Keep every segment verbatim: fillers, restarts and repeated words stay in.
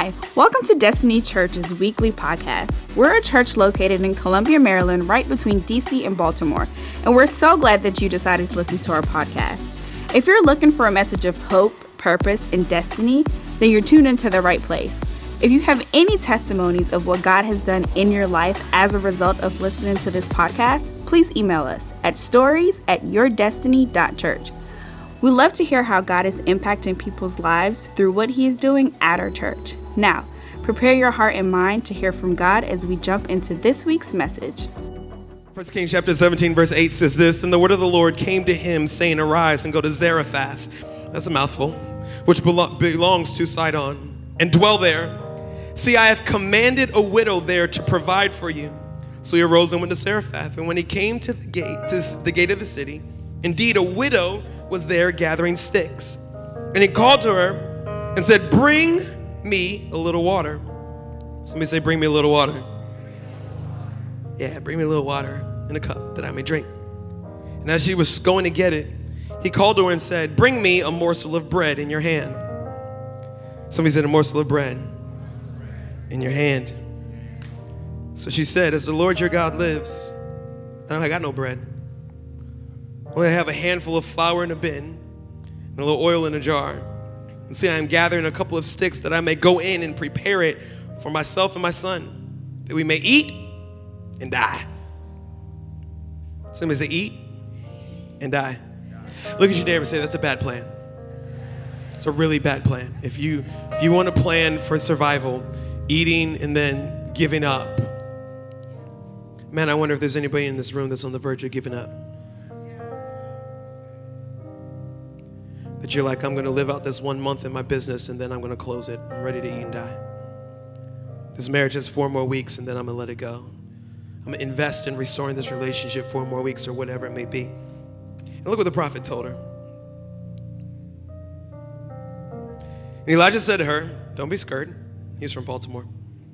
Hi, welcome to Destiny Church's weekly podcast. We're a church located in Columbia, Maryland, right between D C and Baltimore, and we're so glad that you decided to listen to our podcast. If you're looking for a message of hope, purpose, and destiny, then you're tuned into the right place. If you have any testimonies of what God has done in your life as a result of listening to this podcast, please email us at stories at yourdestiny dot church. We love to hear how God is impacting people's lives through what He is doing at our church. Now, prepare your heart and mind to hear from God as we jump into this week's message. First Kings chapter seventeen, verse eight says this, "And the word of the Lord came to him, saying, Arise and go to Zarephath," that's a mouthful, "which belo- belongs to Sidon, and dwell there. See, I have commanded a widow there to provide for you." So he arose and went to Zarephath. And when he came to the gate, to the gate of the city, indeed a widow was there gathering sticks. And he called to her and said, "Bring me a little water." Somebody say, "Bring me a little water." Yeah, bring me a little water in a cup that I may drink. And as she was going to get it, he called to her and said, "Bring me a morsel of bread in your hand." Somebody said, "A morsel of bread in your hand." So she said, "As the Lord your God lives, I got no bread. Only I have a handful of flour in a bin and a little oil in a jar. And see, I am gathering a couple of sticks that I may go in and prepare it for myself and my son, that we may eat and die." Somebody say, "Eat and die." Look at your neighbor and say, "That's a bad plan." It's a really bad plan. If you if you want to plan for survival, eating and then giving up. Man, I wonder if there's anybody in this room that's on the verge of giving up. That you're like, "I'm going to live out this one month in my business and then I'm going to close it. I'm ready to eat and die. This marriage has four more weeks and then I'm going to let it go. I'm going to invest in restoring this relationship four more weeks," or whatever it may be. And look what the prophet told her. And Elijah said to her, "Don't be scared." He's from Baltimore.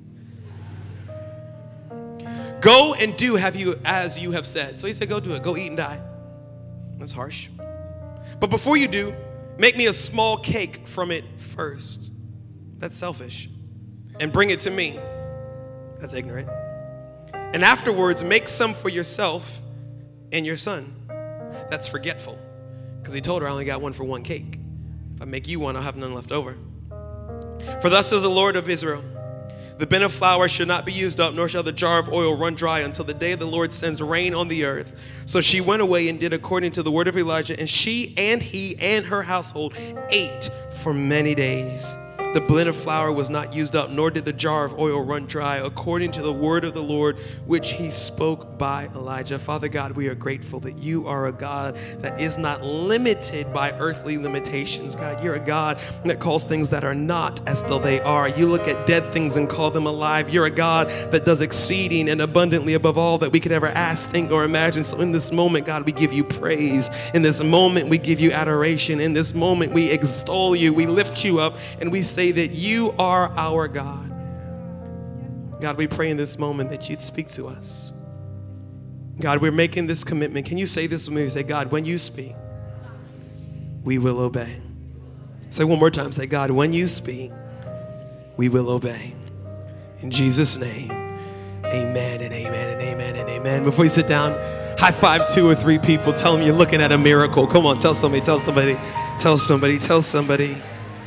"Go and do have you as you have said." So he said, go do it. Go eat and die. That's harsh. "But before you do, make me a small cake from it first." That's selfish. "And bring it to me." That's ignorant. "And afterwards, make some for yourself and your son." That's forgetful. Because he told her, "I only got one for one cake. If I make you one, I'll have none left over. For thus says the Lord of Israel, the bin of flour shall not be used up, nor shall the jar of oil run dry until the day the Lord sends rain on the earth." So she went away and did according to the word of Elijah, and she and he and her household ate for many days. The bin of flour was not used up, nor did the jar of oil run dry, according to the word of the Lord, which he spoke by Elijah. Father God, we are grateful that you are a God that is not limited by earthly limitations. God, you're a God that calls things that are not as though they are. You look at dead things and call them alive. You're a God that does exceeding and abundantly above all that we could ever ask, think, or imagine. So in this moment, God, we give you praise. In this moment, we give you adoration. In this moment, we extol you. We lift you up, and we say that you are our God. God, we pray in this moment that you'd speak to us. God, we're making this commitment. Can you say this with me? Say, "God, when you speak, we will obey." Say one more time. Say, "God, when you speak, we will obey." In Jesus' name, amen and amen and amen and amen. Before you sit down, high five two or three people. Tell them you're looking at a miracle. Come on, tell somebody, tell somebody, tell somebody, tell somebody.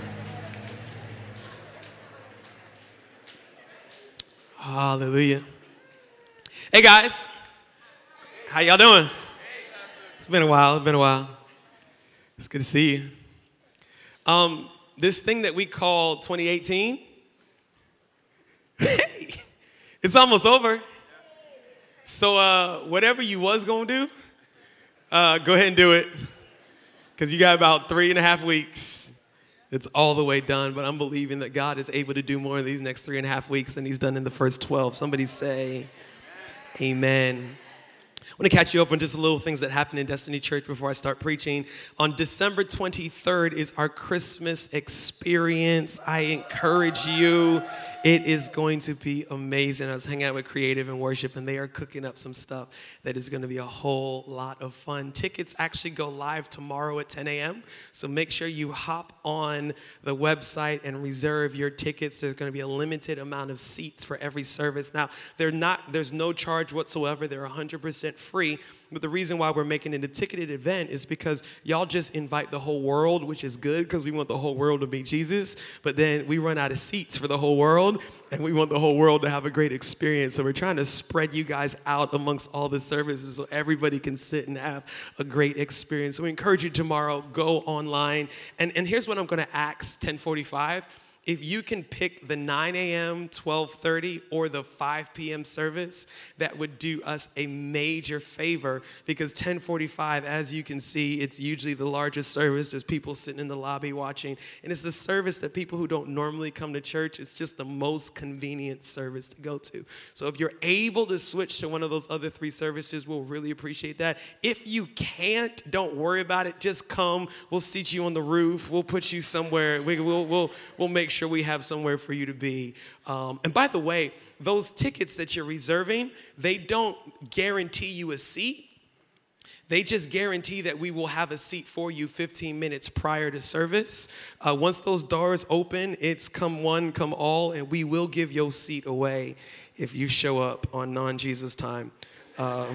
Hallelujah. Hey guys, how y'all doing? It's been a while, it's been a while. It's good to see you. Um, this thing that we call twenty eighteen, it's almost over. So uh, whatever you was gonna do, uh, go ahead and do it. Because you got about three and a half weeks. It's all the way done, but I'm believing that God is able to do more in these next three and a half weeks than he's done in the first twelve. Somebody say, amen. I want to catch you up on just little things that happened in Destiny Church before I start preaching. On December twenty-third is our Christmas experience. I encourage you, It is going to be amazing. I was hanging out with Creative and Worship, and they are cooking up some stuff that is going to be a whole lot of fun. Tickets actually go live tomorrow at ten a.m., so make sure you hop on the website and reserve your tickets. There's going to be a limited amount of seats for every service. Now, they're not. There's no charge whatsoever. They're one hundred percent free. But the reason why we're making it a ticketed event is because y'all just invite the whole world, which is good because we want the whole world to meet Jesus. But then we run out of seats for the whole world, and we want the whole world to have a great experience. So we're trying to spread you guys out amongst all the services so everybody can sit and have a great experience. So we encourage you tomorrow, go online. And, and here's what I'm going to ask ten forty-five. If you can pick the nine a.m., twelve thirty, or the five p.m. service, that would do us a major favor, because ten forty-five, as you can see, it's usually the largest service. There's people sitting in the lobby watching, and it's a service that people who don't normally come to church, it's just the most convenient service to go to. So if you're able to switch to one of those other three services, we'll really appreciate that. If you can't, don't worry about it. Just come. We'll seat you on the roof. We'll put you somewhere. We, we'll, we'll, we'll make sure we have somewhere for you to be. Um, and by the way, those tickets that you're reserving, they don't guarantee you a seat. They just guarantee that we will have a seat for you fifteen minutes prior to service. Uh, once those doors open, it's come one, come all, and we will give your seat away if you show up on non-Jesus time. Um,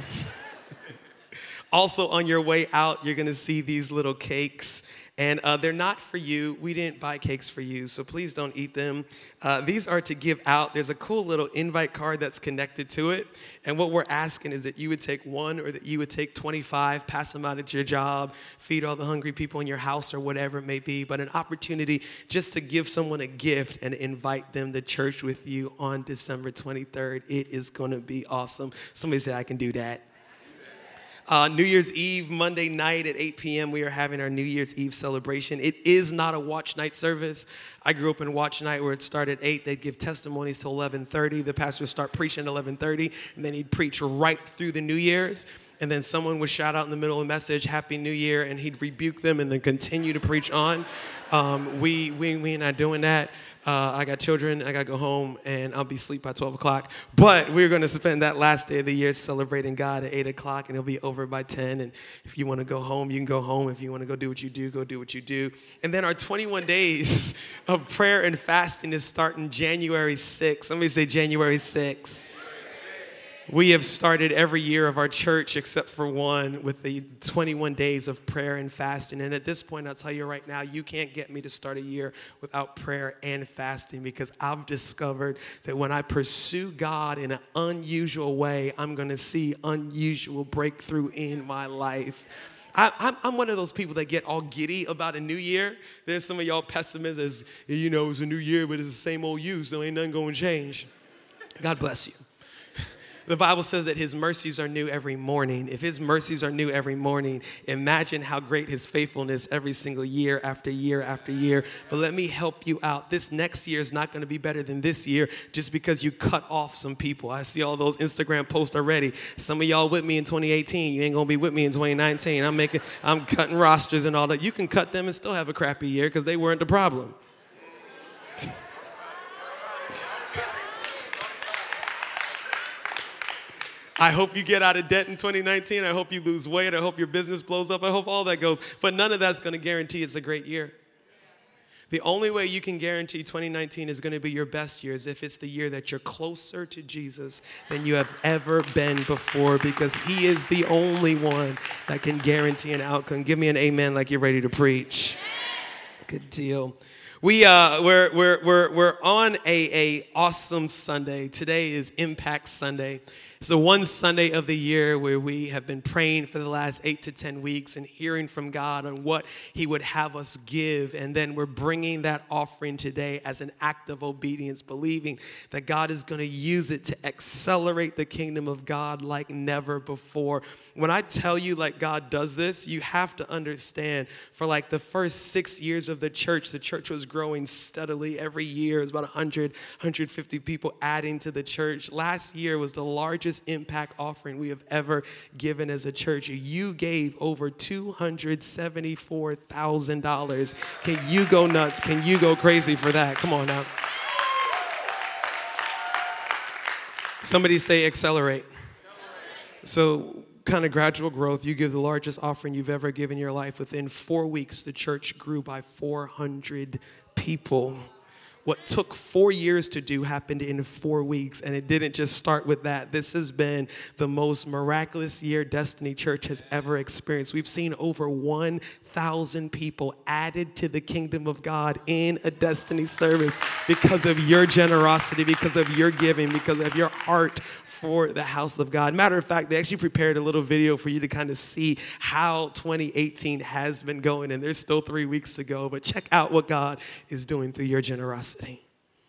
also, on your way out, you're going to see these little cakes. And uh, they're not for you. We didn't buy cakes for you, so please don't eat them. Uh, these are to give out. There's a cool little invite card that's connected to it. And what we're asking is that you would take one, or that you would take twenty-five, pass them out at your job, feed all the hungry people in your house, or whatever it may be. But an opportunity just to give someone a gift and invite them to church with you on December twenty-third. It is going to be awesome. Somebody say, I can do that. Uh, New Year's Eve, Monday night at eight p.m., we are having our New Year's Eve celebration. It is not a watch night service. I grew up in watch night where it started at eight. They'd give testimonies till eleven thirty. The pastor would start preaching at eleven thirty, and then he'd preach right through the New Year's. And then someone would shout out in the middle of the message, Happy New Year, and he'd rebuke them and then continue to preach on. Um, we, we, we are not doing that. Uh, I got children, I got to go home, and I'll be asleep by twelve o'clock. But we're going to spend that last day of the year celebrating God at eight o'clock, and it'll be over by ten. And if you want to go home, you can go home. If you want to go do what you do, go do what you do. And then our twenty-one days of prayer and fasting is starting January sixth. Somebody say January sixth. We have started every year of our church except for one with the twenty-one days of prayer and fasting. And at this point, I'll tell you right now, you can't get me to start a year without prayer and fasting, because I've discovered that when I pursue God in an unusual way, I'm going to see unusual breakthrough in my life. I, I'm, I'm one of those people that get all giddy about a new year. There's some of y'all pessimists as, you know, it's a new year, but it's the same old you, so ain't nothing going to change. God bless you. The Bible says that his mercies are new every morning. If his mercies are new every morning, imagine how great his faithfulness every single year after year after year. But let me help you out. This next year is not going to be better than this year just because you cut off some people. I see all those Instagram posts already. Some of y'all with me in twenty eighteen. You ain't going to be with me in twenty nineteen. I'm making, I'm cutting rosters and all that. You can cut them and still have a crappy year because they weren't the problem. I hope you get out of debt in twenty nineteen. I hope you lose weight. I hope your business blows up. I hope all that goes. But none of that's going to guarantee it's a great year. The only way you can guarantee twenty nineteen is going to be your best year is if it's the year that you're closer to Jesus than you have ever been before, because he is the only one that can guarantee an outcome. Give me an amen like you're ready to preach. Good deal. We uh we're we're we're we're on a a awesome Sunday. Today is Impact Sunday. It's the one Sunday of the year where we have been praying for the last eight to ten weeks and hearing from God on what he would have us give. And then we're bringing that offering today as an act of obedience, believing that God is going to use it to accelerate the kingdom of God like never before. When I tell you like God does this, you have to understand for like the first six years of the church, the church was growing steadily every year. It was about one hundred, one hundred fifty people adding to the church. Last year was the largest impact offering we have ever given as a church. You gave over two hundred seventy-four thousand dollars. Can you go nuts? Can you go crazy for that? Come on now. Somebody say accelerate. So kind of gradual growth. You give the largest offering you've ever given in your life. Within four weeks, the church grew by four hundred people. What took four years to do happened in four weeks, and it didn't just start with that. This has been the most miraculous year Destiny Church has ever experienced. We've seen over one thousand people added to the kingdom of God in a Destiny service because of your generosity, because of your giving, because of your heart for the house of God. Matter of fact, they actually prepared a little video for you to kind of see how twenty eighteen has been going, and there's still three weeks to go, but check out what God is doing through your generosity.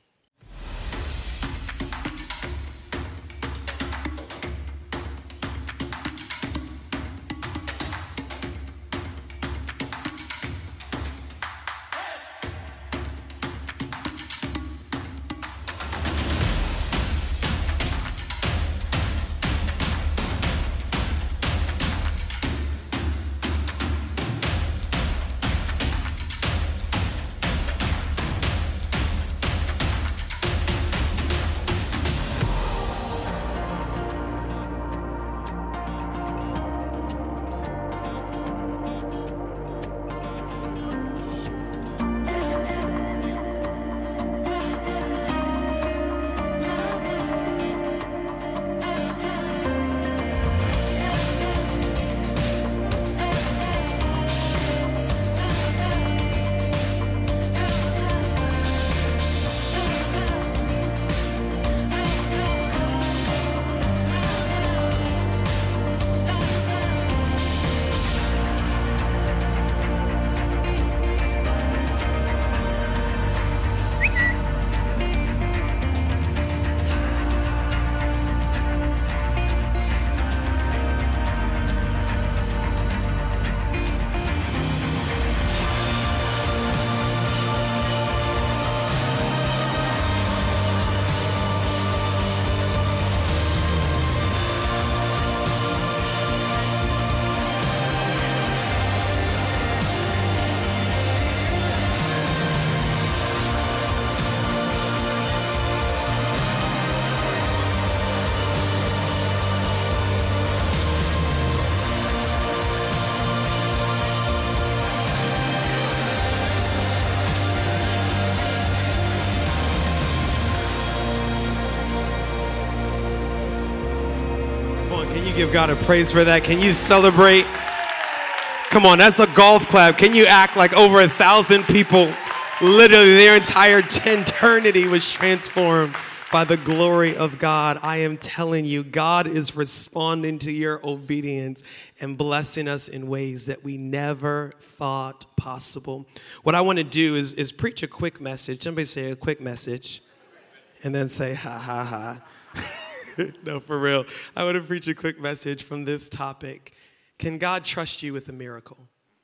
Give God a praise for that. Can you celebrate? Come on, that's a golf clap. Can you act like over a thousand people, literally their entire eternity was transformed by the glory of God? I am telling you, God is responding to your obedience and blessing us in ways that we never thought possible. What I want to do is, is preach a quick message. Somebody say a quick message and then say ha ha ha. No, for real. I want to preach a quick message from this topic. Can God trust you with a miracle?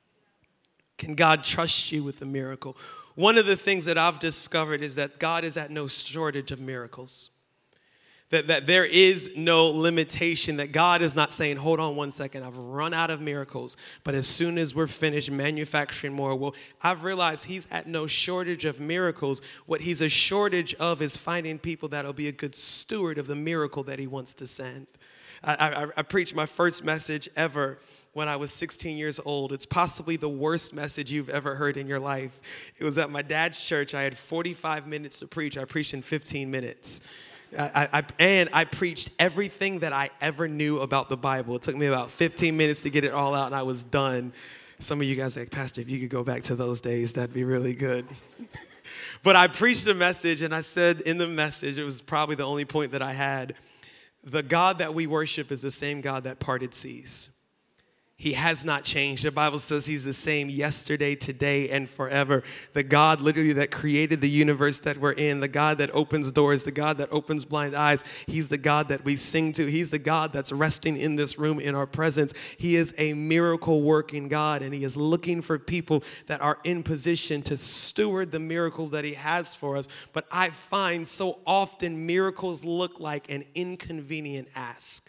Can God trust you with a miracle? One of the things that I've discovered is that God is at no shortage of miracles. That, that there is no limitation, that God is not saying, hold on one second, I've run out of miracles, but as soon as we're finished manufacturing more, well, I've realized he's at no shortage of miracles. What he's a shortage of is finding people that'll be a good steward of the miracle that he wants to send. I, I, I preached my first message ever when I was sixteen years old. It's possibly the worst message you've ever heard in your life. It was at my dad's church. I had forty-five minutes to preach. I preached in fifteen minutes. I, I, and I preached everything that I ever knew about the Bible. It took me about fifteen minutes to get it all out, and I was done. Some of you guys are like, Pastor, if you could go back to those days, that'd be really good. But I preached a message, and I said in the message, it was probably the only point that I had, the God that we worship is the same God that parted seas. He has not changed. The Bible says he's the same yesterday, today, and forever. The God literally that created the universe that we're in, the God that opens doors, the God that opens blind eyes. He's the God that we sing to. He's the God that's resting in this room in our presence. He is a miracle working God, and he is looking for people that are in position to steward the miracles that he has for us. But I find so often miracles look like an inconvenient ask.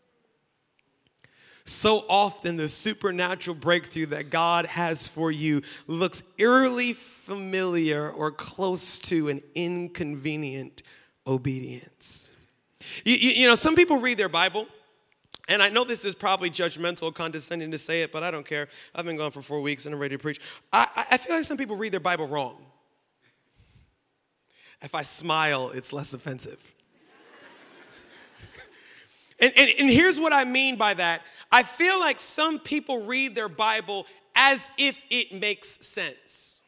So often the supernatural breakthrough that God has for you looks eerily familiar or close to an inconvenient obedience. You, you, you know, some people read their Bible, and I know this is probably judgmental, condescending to say it, but I don't care. I've been gone for four weeks and I'm ready to preach. I, I feel like some people read their Bible wrong. If I smile, it's less offensive. and, and, and here's what I mean by that. I feel like some people read their Bible as if it makes sense.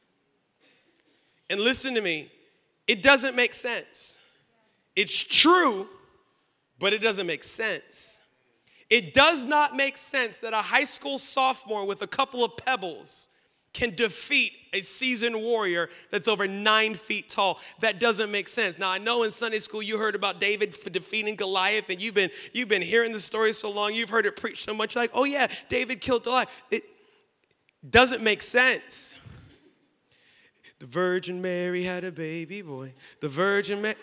And listen to me, it doesn't make sense. It's true, but it doesn't make sense. It does not make sense that a high school sophomore with a couple of pebbles can defeat a seasoned warrior that's over nine feet tall. That doesn't make sense. Now, I know in Sunday school you heard about David for defeating Goliath, and you've been, you've been hearing the story so long, you've heard it preached so much, like, oh yeah, David killed Goliath. It doesn't make sense. The Virgin Mary had a baby boy. The Virgin Mary...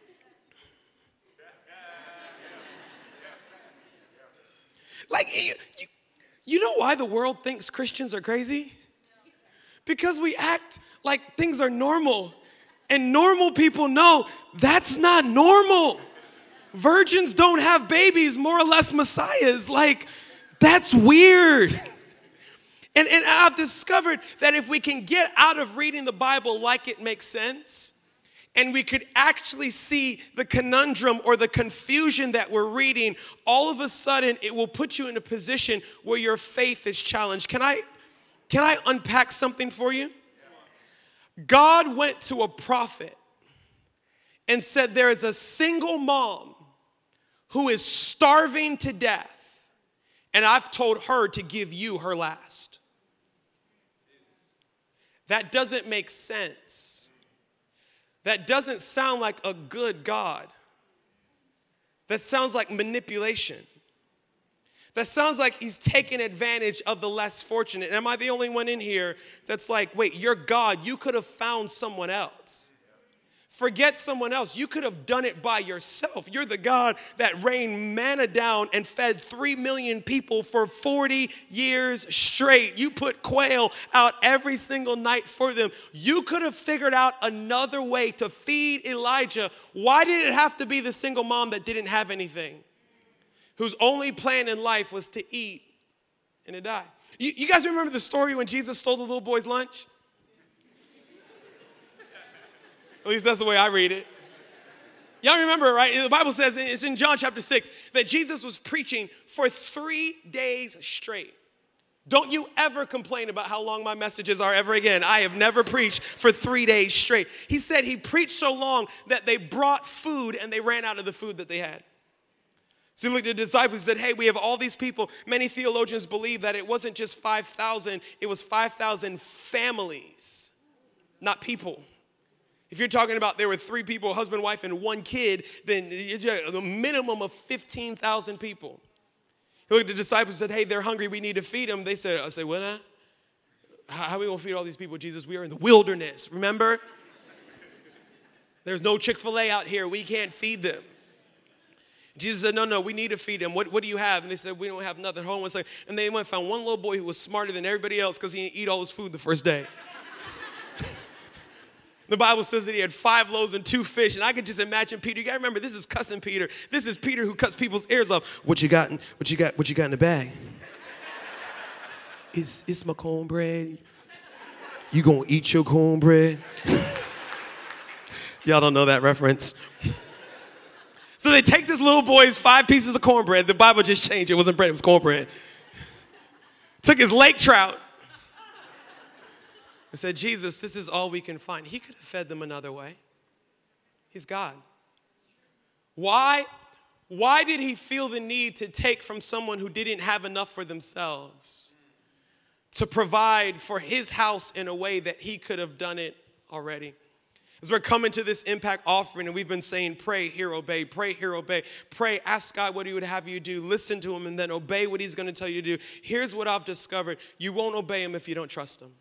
Like, you, you, you know why the world thinks Christians are crazy? Because we act like things are normal. And normal people know that's not normal. Virgins don't have babies, more or less messiahs. Like, that's weird. And, and I've discovered that if we can get out of reading the Bible like it makes sense, and we could actually see the conundrum or the confusion that we're reading, all of a sudden it will put you in a position where your faith is challenged. Can I, can I unpack something for you? God went to a prophet and said, there is a single mom who is starving to death, and I've told her to give you her last. That doesn't make sense. That doesn't sound like a good God. That sounds like manipulation. That sounds like he's taking advantage of the less fortunate. Am I the only one in here that's like, wait, you're God. You could have found someone else. Forget someone else. You could have done it by yourself. You're the God that rained manna down and fed three million people for forty years straight. You put quail out every single night for them. You could have figured out another way to feed Elijah. Why did it have to be the single mom that didn't have anything, whose only plan in life was to eat and to die? You, you guys remember the story when Jesus stole the little boy's lunch? At least that's the way I read it. Y'all remember, right? The Bible says, it's in John chapter six, that Jesus was preaching for three days straight. Don't you ever complain about how long my messages are ever again. I have never preached for three days straight. He said he preached so long that they brought food and they ran out of the food that they had. So looked at the disciples and said, hey, we have all these people. Many theologians believe that it wasn't just five thousand, it was five thousand families, not people. If you're talking about there were three people, husband, wife, and one kid, then a minimum of fifteen thousand people. He looked at the disciples and said, hey, they're hungry. We need to feed them. They said, I said, what? Nah? How are we going to feed all these people, Jesus? We are in the wilderness, remember? There's no Chick-fil-A out here. We can't feed them. Jesus said, no, no, we need to feed them. What, what do you have? And they said, we don't have nothing at home. And they went and found one little boy who was smarter than everybody else because he didn't eat all his food the first day. The Bible says that he had five loaves and two fish. And I could just imagine Peter. You got to remember, this is cussing Peter. This is Peter who cuts people's ears off. What you got in, what you got, what you got in the bag? It's, it's my cornbread. You gonna eat your cornbread? Y'all don't know that reference. So they take this little boy's five pieces of cornbread. The Bible just changed. It wasn't bread, it was cornbread. Took his lake trout. I said, Jesus, this is all we can find. He could have fed them another way. He's God. Why? Why did he feel the need to take from someone who didn't have enough for themselves to provide for his house in a way that he could have done it already? As we're coming to this impact offering and we've been saying, pray, hear, obey, pray, hear, obey, pray, ask God what he would have you do, listen to him, and then obey what he's going to tell you to do. Here's what I've discovered. You won't obey him if you don't trust him.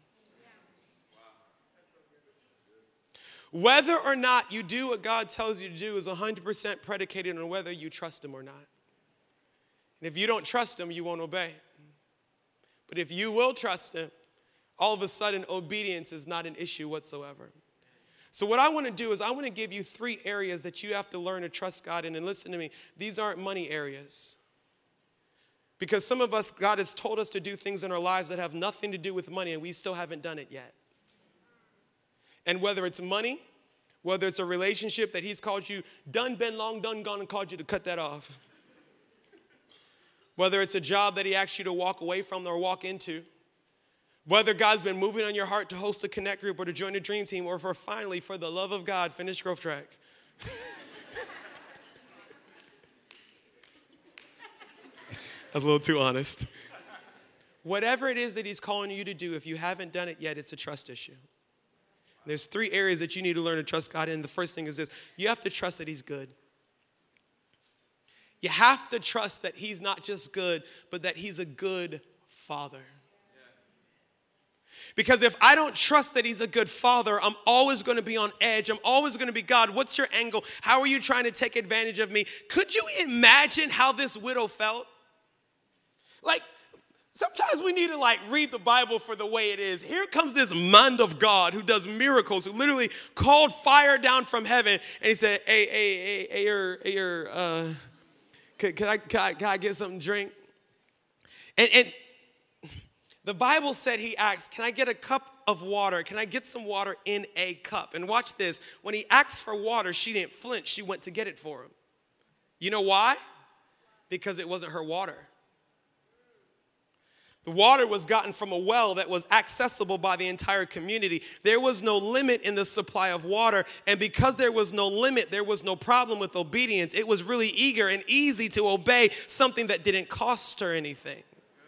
Whether or not you do what God tells you to do is one hundred percent predicated on whether you trust him or not. And if you don't trust him, you won't obey. But if you will trust him, all of a sudden obedience is not an issue whatsoever. So what I want to do is I want to give you three areas that you have to learn to trust God in. And listen to me, these aren't money areas. Because some of us, God has told us to do things in our lives that have nothing to do with money, and we still haven't done it yet. And whether it's money, whether it's a relationship that he's called you, done, been long, done, gone, and called you to cut that off. Whether it's a job that he asked you to walk away from or walk into. Whether God's been moving on your heart to host a connect group or to join a dream team, or for finally, for the love of God, finish Growth Track. That's a little too honest. Whatever it is that he's calling you to do, if you haven't done it yet, it's a trust issue. There's three areas that you need to learn to trust God in. The first thing is this: you have to trust that he's good. You have to trust that he's not just good, but that he's a good father. Because if I don't trust that he's a good father, I'm always going to be on edge. I'm always going to be, God, what's your angle? How are you trying to take advantage of me? Could you imagine how this widow felt? Like, sometimes we need to like read the Bible for the way it is. Here comes this man of God who does miracles, who literally called fire down from heaven. And he said, hey, hey, hey, hey, your, hey, your, uh, can, can, I, can, I, can I get something to drink? And, and the Bible said he asked, can I get a cup of water? Can I get some water in a cup? And watch this. When he asked for water, she didn't flinch. She went to get it for him. You know why? Because it wasn't her water. The water was gotten from a well that was accessible by the entire community. There was no limit in the supply of water. And because there was no limit, there was no problem with obedience. It was really eager and easy to obey something that didn't cost her anything.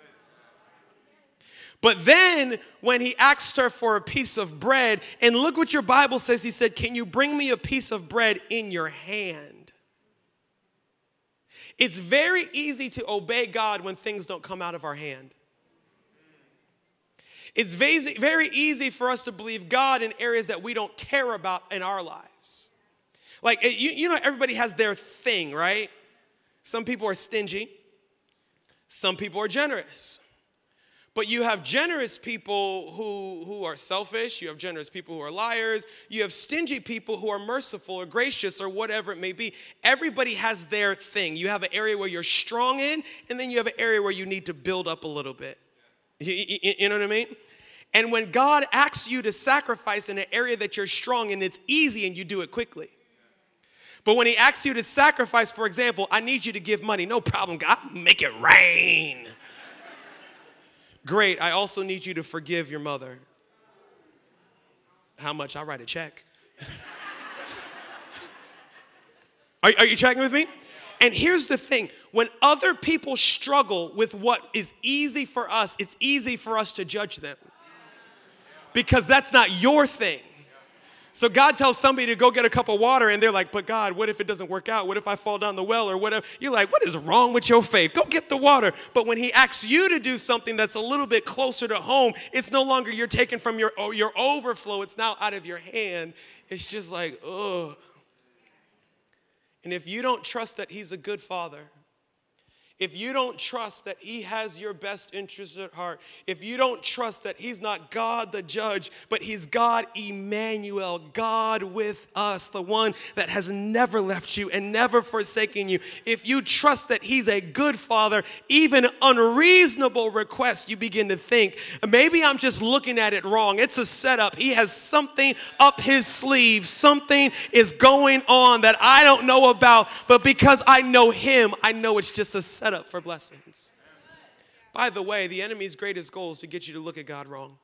But then when he asked her for a piece of bread, and look what your Bible says, he said, can you bring me a piece of bread in your hand? It's very easy to obey God when things don't come out of our hand. It's very easy for us to believe God in areas that we don't care about in our lives. Like, you, you know, everybody has their thing, right? Some people are stingy. Some people are generous. But you have generous people who, who are selfish. You have generous people who are liars. You have stingy people who are merciful or gracious or whatever it may be. Everybody has their thing. You have an area where you're strong in, and then you have an area where you need to build up a little bit. You, you, you know what I mean? And when God asks you to sacrifice in an area that you're strong in, it's easy and you do it quickly. But when he asks you to sacrifice, for example, I need you to give money. No problem, God, make it rain. Great, I also need you to forgive your mother. How much? I'll write a check. are, are you tracking with me? And here's the thing. When other people struggle with what is easy for us, it's easy for us to judge them. Because that's not your thing. So God tells somebody to go get a cup of water, and they're like, but God, what if it doesn't work out? What if I fall down the well or whatever? You're like, what is wrong with your faith? Go get the water. But when he asks you to do something that's a little bit closer to home, it's no longer you're taking from your, your overflow. It's now out of your hand. It's just like, ugh. And if you don't trust that he's a good father, if you don't trust that he has your best interest at heart, if you don't trust that he's not God the judge, but he's God Emmanuel, God with us, the one that has never left you and never forsaken you, if you trust that he's a good father, even unreasonable requests, you begin to think, maybe I'm just looking at it wrong. It's a setup. He has something up his sleeve. Something is going on that I don't know about, but because I know him, I know it's just a setup. Up for blessings. By the way, the enemy's greatest goal is to get you to look at God wrong.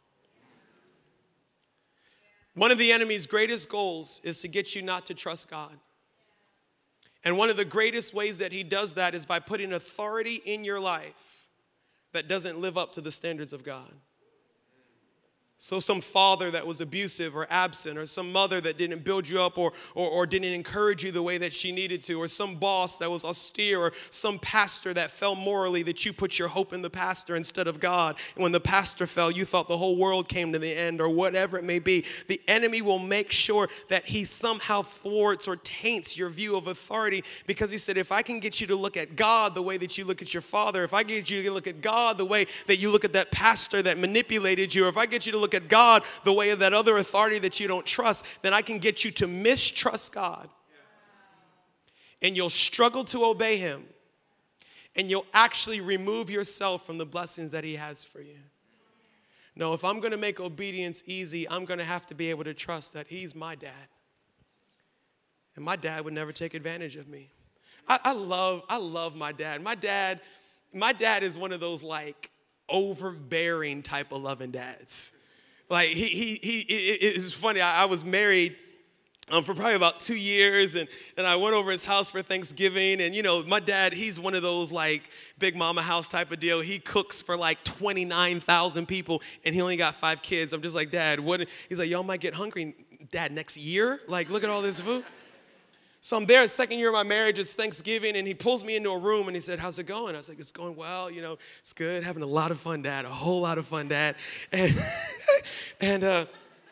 One of the enemy's greatest goals is to get you not to trust God. And one of the greatest ways that he does that is by putting authority in your life that doesn't live up to the standards of God. So some father that was abusive or absent, or some mother that didn't build you up or, or, or didn't encourage you the way that she needed to, or some boss that was austere, or some pastor that fell morally that you put your hope in the pastor instead of God. And when the pastor fell, you thought the whole world came to the end, or whatever it may be. The enemy will make sure that he somehow thwarts or taints your view of authority, because he said, if I can get you to look at God the way that you look at your father, if I get you to look at God the way that you look at that pastor that manipulated you, or if I get you to look look at God the way of that other authority that you don't trust, then I can get you to mistrust God. And you'll struggle to obey him. And you'll actually remove yourself from the blessings that he has for you. No, if I'm going to make obedience easy, I'm going to have to be able to trust that he's my dad. And my dad would never take advantage of me. I, I love, I love my dad. My dad, my dad is one of those like overbearing type of loving dads. Like he, he, he. It, it's funny. I, I was married um, for probably about two years, and and I went over his house for Thanksgiving. And you know, my dad, he's one of those like big mama house type of deal. He cooks for like twenty-nine thousand people, and he only got five kids. I'm just like, Dad, what? He's like, y'all might get hungry, Dad, next year. Like, look at all this food. So I'm there, second year of my marriage, it's Thanksgiving, and he pulls me into a room, and he said, how's it going? I was like, it's going well, you know, it's good, having a lot of fun, Dad, a whole lot of fun, Dad. And, and uh,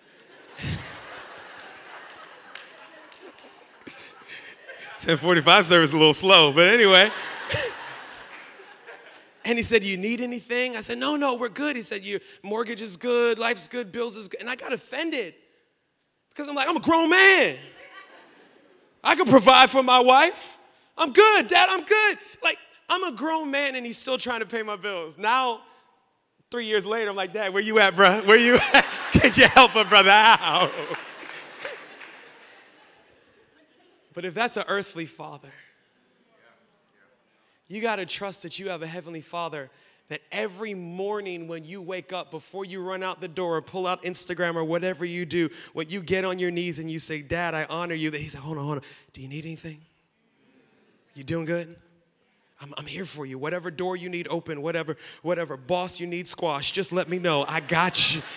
ten forty-five service a little slow, but anyway. And he said, you need anything? I said, no, no, we're good. He said, your mortgage is good, life's good, bills is good. And I got offended because I'm like, I'm a grown man. I can provide for my wife. I'm good, Dad, I'm good. Like, I'm a grown man and he's still trying to pay my bills. Now, three years later, I'm like, Dad, where you at, bro? Where you at? Can you help a brother out? But if that's an earthly father, you got to trust that you have a heavenly Father, that every morning when you wake up, before you run out the door or pull out Instagram or whatever you do, when you get on your knees and you say, Dad, I honor you, that he said, hold on, hold on. Do you need anything? You doing good? I'm, I'm here for you. Whatever door you need open, whatever, whatever boss you need squash, just let me know. I got you.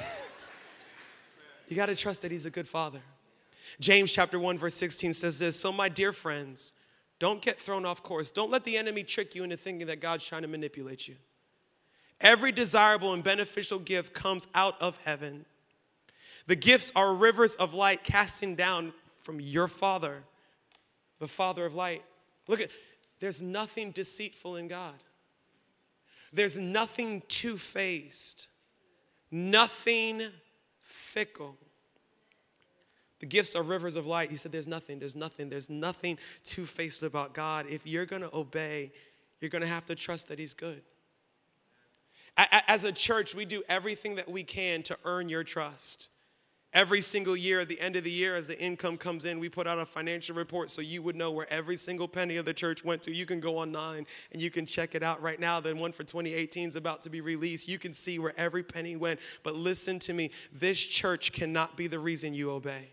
You got to trust that he's a good father. James chapter one, verse sixteen says this, so my dear friends, don't get thrown off course. Don't let the enemy trick you into thinking that God's trying to manipulate you. Every desirable and beneficial gift comes out of heaven. The gifts are rivers of light casting down from your Father, the Father of light. Look at, there's nothing deceitful in God. There's nothing two-faced, nothing fickle. The gifts are rivers of light. He said there's nothing, there's nothing, there's nothing two-faced about God. If you're going to obey, you're going to have to trust that he's good. As a church, we do everything that we can to earn your trust. Every single year, at the end of the year, as the income comes in, we put out a financial report so you would know where every single penny of the church went to. You can go online and you can check it out right now. The one for twenty eighteen is about to be released. You can see where every penny went. But listen to me, this church cannot be the reason you obey.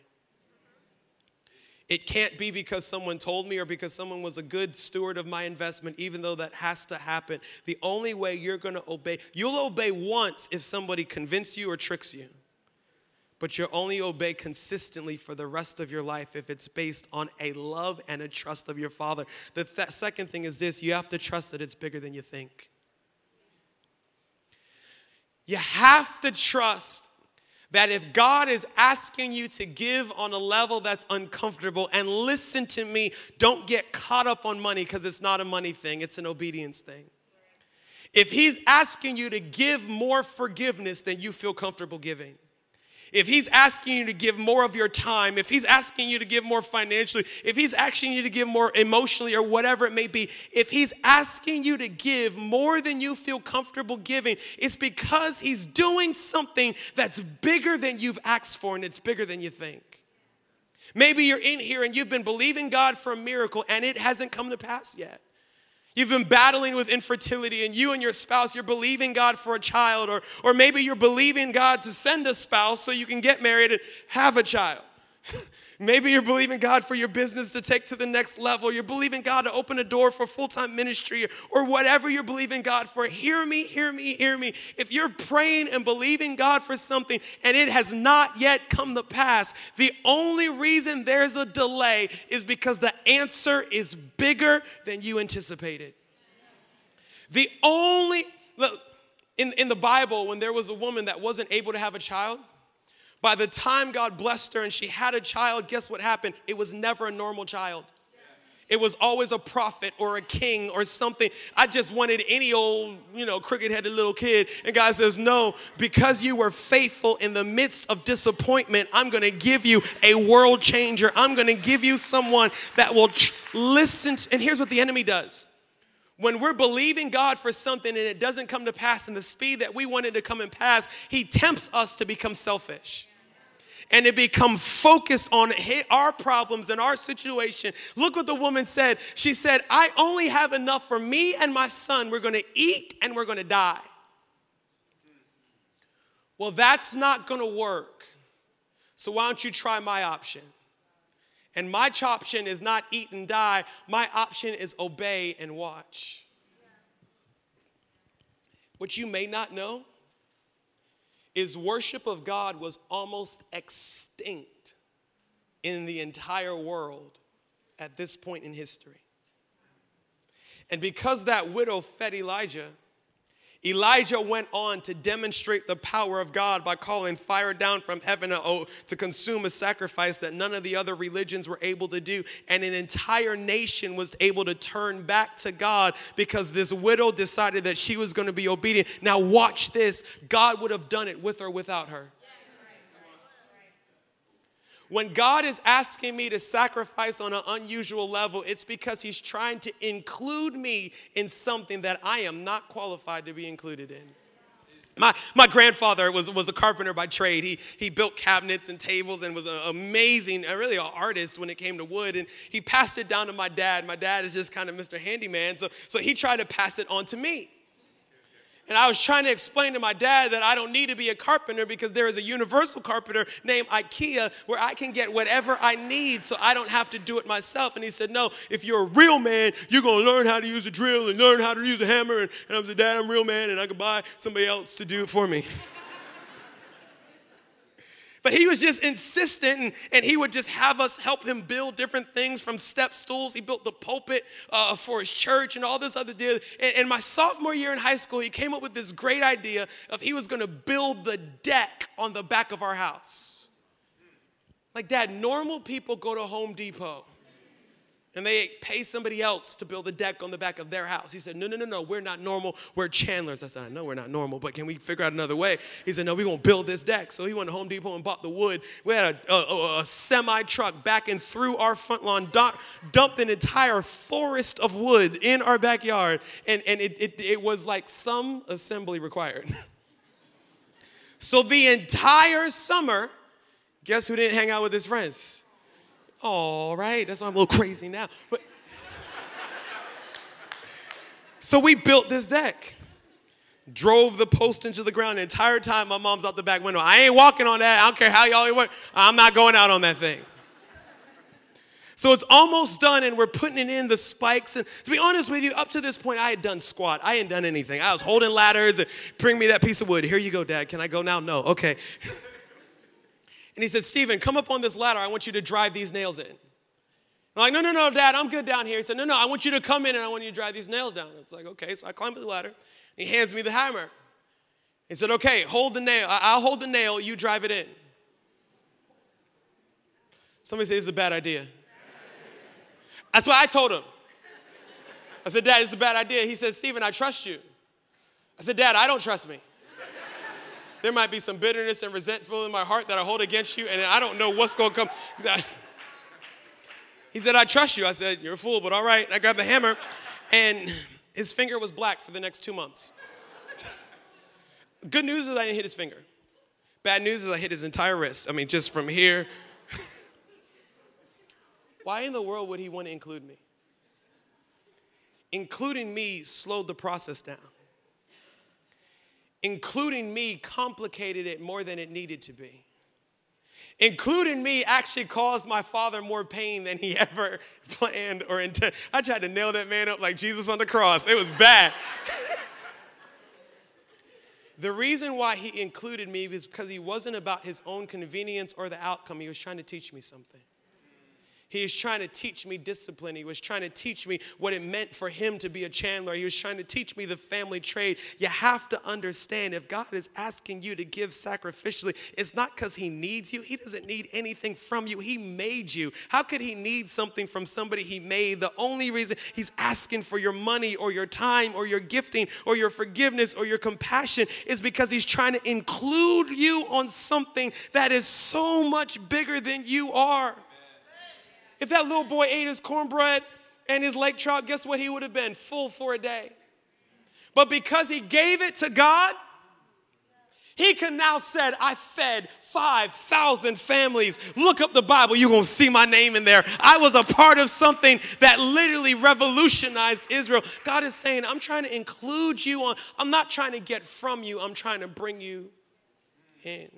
It can't be because someone told me or because someone was a good steward of my investment, even though that has to happen. The only way you're going to obey, you'll obey once if somebody convinces you or tricks you. But you'll only obey consistently for the rest of your life if it's based on a love and a trust of your Father. The th- second thing is this, you have to trust that it's bigger than you think. You have to trust that if God is asking you to give on a level that's uncomfortable, and listen to me, don't get caught up on money because it's not a money thing, it's an obedience thing. If he's asking you to give more forgiveness than you feel comfortable giving, if he's asking you to give more of your time, if he's asking you to give more financially, if he's asking you to give more emotionally or whatever it may be, if he's asking you to give more than you feel comfortable giving, it's because he's doing something that's bigger than you've asked for and it's bigger than you think. Maybe you're in here and you've been believing God for a miracle and it hasn't come to pass yet. You've been battling with infertility and you and your spouse, you're believing God for a child, or, or maybe you're believing God to send a spouse so you can get married and have a child. Maybe you're believing God for your business to take to the next level. You're believing God to open a door for full-time ministry, or whatever you're believing God for. Hear me, hear me, hear me. If you're praying and believing God for something and it has not yet come to pass, the only reason there's a delay is because the answer is bigger than you anticipated. The only, look, in, in the Bible, when there was a woman that wasn't able to have a child, by the time God blessed her and she had a child, guess what happened? It was never a normal child. It was always a prophet or a king or something. I just wanted any old, you know, crooked-headed little kid. And God says, no, because you were faithful in the midst of disappointment, I'm going to give you a world changer. I'm going to give you someone that will tr- listen. To, and here's what the enemy does. When we're believing God for something and it doesn't come to pass in the speed that we want it to come and pass, he tempts us to become selfish. And to become focused on our problems and our situation. Look what the woman said. She said, I only have enough for me and my son. We're going to eat and we're going to die. Well, that's not going to work. So why don't you try my option? And my option is not eat and die. My option is obey and watch. What you may not know is worship of God was almost extinct in the entire world at this point in history. And because that widow fed Elijah, Elijah went on to demonstrate the power of God by calling fire down from heaven to consume a sacrifice that none of the other religions were able to do. And an entire nation was able to turn back to God because this widow decided that she was going to be obedient. Now watch this. God would have done it with or without her. When God is asking me to sacrifice on an unusual level, it's because he's trying to include me in something that I am not qualified to be included in. My, my grandfather was, was a carpenter by trade. He, he built cabinets and tables and was an amazing, really an artist when it came to wood. And he passed it down to my dad. My dad is just kind of Mister Handyman. So, so he tried to pass it on to me. And I was trying to explain to my dad that I don't need to be a carpenter because there is a universal carpenter named IKEA where I can get whatever I need so I don't have to do it myself. And he said, no, if you're a real man, you're going to learn how to use a drill and learn how to use a hammer. And, and I said, Dad, I'm a real man and I could buy somebody else to do it for me. But he was just insistent, and, and he would just have us help him build different things from step stools. He built the pulpit uh, for his church and all this other deal. And, and my sophomore year in high school, he came up with this great idea of he was going to build the deck on the back of our house. Like, Dad, normal people go to Home Depot and they pay somebody else to build a deck on the back of their house. He said, no, no, no, no, we're not normal. We're Chandlers. I said, I know we're not normal, but can we figure out another way? He said, no, we're going to build this deck. So he went to Home Depot and bought the wood. We had a, a, a semi-truck backing through our front lawn, dumped an entire forest of wood in our backyard, and, and it, it, it was like some assembly required. So the entire summer, guess who didn't hang out with his friends? All right, that's why I'm a little crazy now. But so we built this deck, drove the post into the ground. The entire time my mom's out the back window. I ain't walking on that. I don't care how y'all work. I'm not going out on that thing. So it's almost done, and we're putting it in the spikes. And to be honest with you, up to this point, I had done squat. I hadn't done anything. I was holding ladders and bring me that piece of wood. Here you go, Dad. Can I go now? No. Okay. And he said, Stephen, come up on this ladder. I want you to drive these nails in. I'm like, no, no, no, Dad, I'm good down here. He said, no, no, I want you to come in and I want you to drive these nails down. It's like, okay. So I climb up the ladder. And he hands me the hammer. He said, okay, hold the nail. I'll hold the nail. You drive it in. Somebody say, this is a bad idea. That's what I told him. I said, Dad, this is a bad idea. He said, Stephen, I trust you. I said, Dad, I don't trust me. There might be some bitterness and resentful in my heart that I hold against you, and I don't know what's going to come. He said, I trust you. I said, you're a fool, but all right. I grabbed the hammer, and his finger was black for the next two months. Good news is I didn't hit his finger. Bad news is I hit his entire wrist. I mean, just from here. Why in the world would he want to include me? Including me slowed the process down. Including me complicated it more than it needed to be. Including me actually caused my father more pain than he ever planned or intended. I tried to nail that man up like Jesus on the cross. It was bad. The reason why he included me was because he wasn't about his own convenience or the outcome. He was trying to teach me something. He was trying to teach me discipline. He was trying to teach me what it meant for him to be a chandler. He was trying to teach me the family trade. You have to understand, if God is asking you to give sacrificially, it's not because he needs you. He doesn't need anything from you. He made you. How could he need something from somebody he made? The only reason he's asking for your money or your time or your gifting or your forgiveness or your compassion is because he's trying to include you on something that is so much bigger than you are. If that little boy ate his cornbread and his lake trout, guess what he would have been? Full for a day. But because he gave it to God, he can now say, I fed five thousand families. Look up the Bible. You're going to see my name in there. I was a part of something that literally revolutionized Israel. God is saying, I'm trying to include you on. I'm not trying to get from you. I'm trying to bring you in.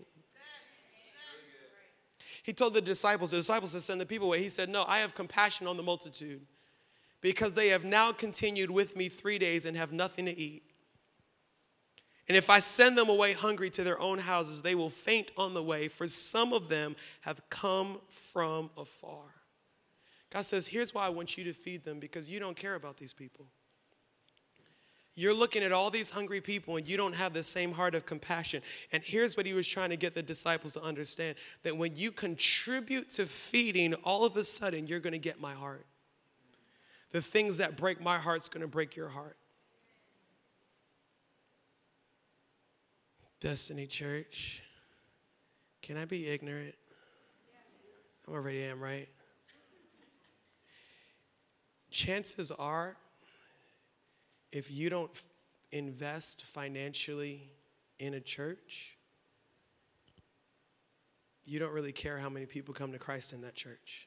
He told the disciples, the disciples to send the people away. He said, no, I have compassion on the multitude because they have now continued with me three days and have nothing to eat. And if I send them away hungry to their own houses, they will faint on the way, for some of them have come from afar. God says, here's why I want you to feed them, because you don't care about these people. You're looking at all these hungry people and you don't have the same heart of compassion. And here's what he was trying to get the disciples to understand, that when you contribute to feeding, all of a sudden you're going to get my heart. The things that break my heart's going to break your heart. Destiny Church, can I be ignorant? I already am, right? Chances are, if you don't f- invest financially in a church, you don't really care how many people come to Christ in that church.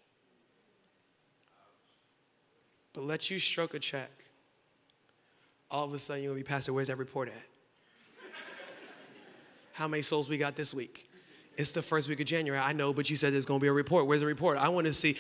But let you stroke a check, all of a sudden you'll be, Pastor, where's that report at? How many souls we got this week? It's the first week of January. I know, but you said there's going to be a report. Where's the report? I want to see.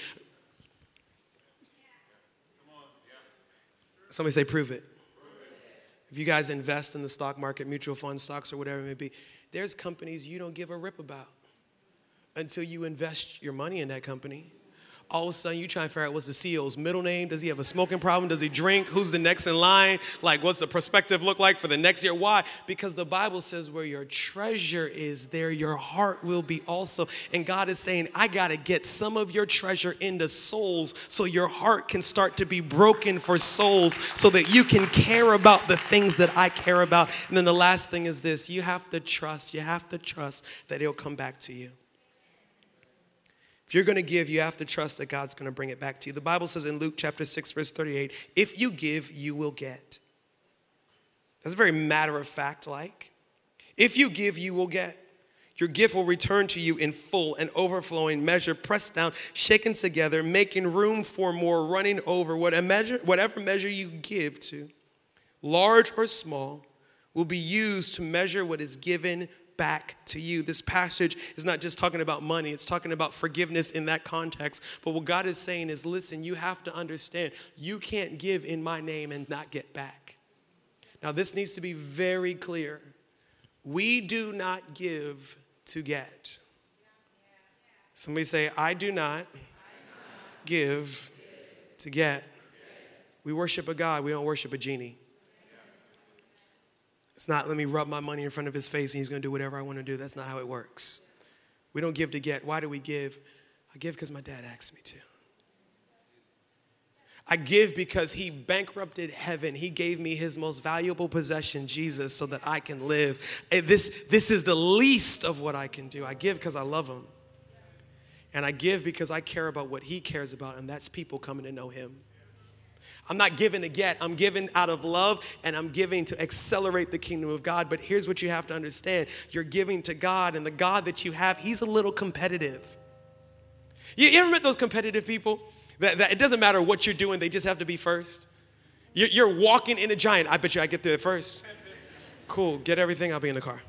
Somebody say, prove it. If you guys invest in the stock market, mutual fund stocks or whatever it may be, there's companies you don't give a rip about until you invest your money in that company. All of a sudden, you try and figure out what's the C E O's middle name. Does he have a smoking problem? Does he drink? Who's the next in line? Like, what's the perspective look like for the next year? Why? Because the Bible says where your treasure is, there your heart will be also. And God is saying, I got to get some of your treasure into souls so your heart can start to be broken for souls so that you can care about the things that I care about. And then the last thing is this. You have to trust. You have to trust that he'll come back to you. If you're going to give, you have to trust that God's going to bring it back to you. The Bible says in Luke chapter six, verse thirty-eight, if you give, you will get. That's very matter of fact like. If you give, you will get. Your gift will return to you in full and overflowing measure, pressed down, shaken together, making room for more, running over. Whatever measure, whatever measure you give to, large or small, will be used to measure what is given back to you. This passage is not just talking about money. It's talking about forgiveness in that context. But what God is saying is, listen, you have to understand, you can't give in my name and not get back. Now, this needs to be very clear. We do not give to get. Somebody say, I do not give to get. We worship a God. We don't worship a genie. It's not, let me rub my money in front of his face and he's going to do whatever I want to do. That's not how it works. We don't give to get. Why do we give? I give because my dad asked me to. I give because he bankrupted heaven. He gave me his most valuable possession, Jesus, so that I can live. This, this is the least of what I can do. I give because I love him. And I give because I care about what he cares about, and that's people coming to know him. I'm not giving to get. I'm giving out of love, and I'm giving to accelerate the kingdom of God. But here's what you have to understand. You're giving to God, and the God that you have, he's a little competitive. You, you ever met those competitive people? That, that it doesn't matter what you're doing, they just have to be first. You're, you're walking in a giant. I bet you I get there first. Cool, get everything, I'll be in the car.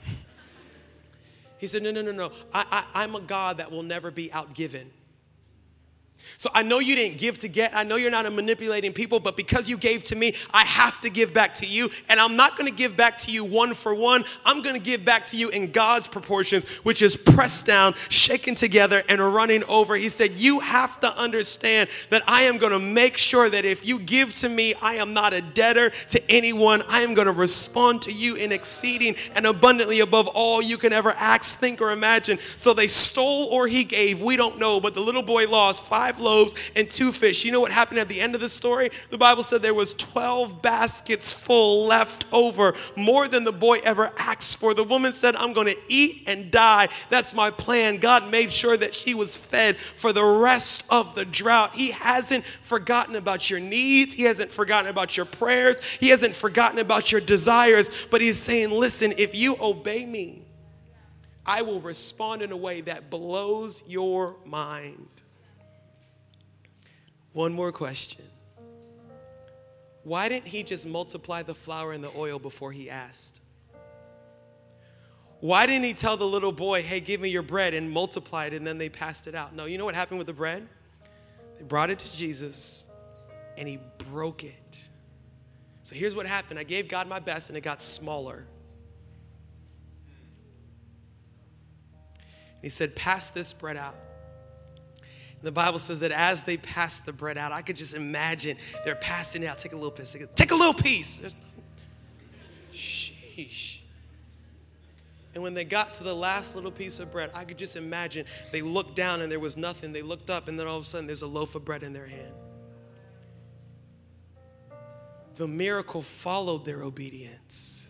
He said, no, no, no, no. I, I, I'm a God that will never be outgiven. So I know you didn't give to get. I know you're not a manipulating people, but because you gave to me, I have to give back to you. And I'm not going to give back to you one for one. I'm going to give back to you in God's proportions, which is pressed down, shaken together, and running over. He said, you have to understand that I am going to make sure that if you give to me, I am not a debtor to anyone. I am going to respond to you in exceeding and abundantly above all you can ever ask, think, or imagine. So they stole or he gave. We don't know, but the little boy lost five loaves and two fish. You know what happened at the end of the story? The Bible said there was twelve baskets full left over, more than the boy ever asked for. The woman said, I'm going to eat and die. That's my plan. God made sure that she was fed for the rest of the drought. He hasn't forgotten about your needs. He hasn't forgotten about your prayers. He hasn't forgotten about your desires, but he's saying, listen, if you obey me, I will respond in a way that blows your mind. One more question. Why didn't he just multiply the flour and the oil before he asked? Why didn't he tell the little boy, hey, give me your bread, and multiply it, and then they passed it out? No, you know what happened with the bread? They brought it to Jesus, and he broke it. So here's what happened. I gave God my best, and it got smaller. He said, pass this bread out. And the Bible says that as they passed the bread out, I could just imagine they're passing it out. Take a little piece. Take a little piece. There's nothing. Sheesh. And when they got to the last little piece of bread, I could just imagine they looked down and there was nothing. They looked up and then all of a sudden there's a loaf of bread in their hand. The miracle followed their obedience.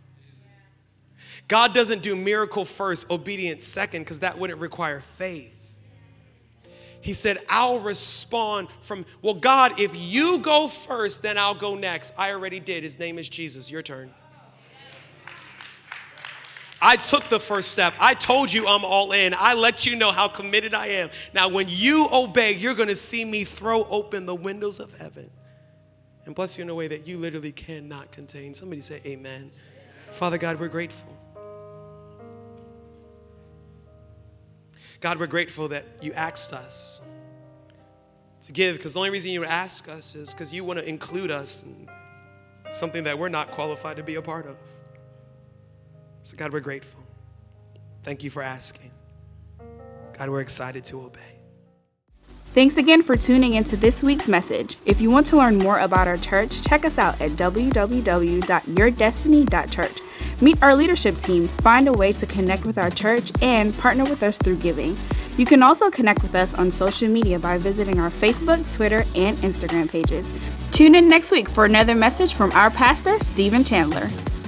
God doesn't do miracle first, obedience second, because that wouldn't require faith. He said, I'll respond from, well, God, if you go first, then I'll go next. I already did. His name is Jesus. Your turn. I took the first step. I told you I'm all in. I let you know how committed I am. Now, when you obey, you're going to see me throw open the windows of heaven and bless you in a way that you literally cannot contain. Somebody say amen. Father God, we're grateful. God, we're grateful that you asked us to give, because the only reason you would ask us is because you want to include us in something that we're not qualified to be a part of. So God, we're grateful. Thank you for asking. God, we're excited to obey. Thanks again for tuning into this week's message. If you want to learn more about our church, check us out at w w w dot your destiny dot church. Meet our leadership team, find a way to connect with our church, and partner with us through giving. You can also connect with us on social media by visiting our Facebook, Twitter, and Instagram pages. Tune in next week for another message from our pastor, Stephen Chandler.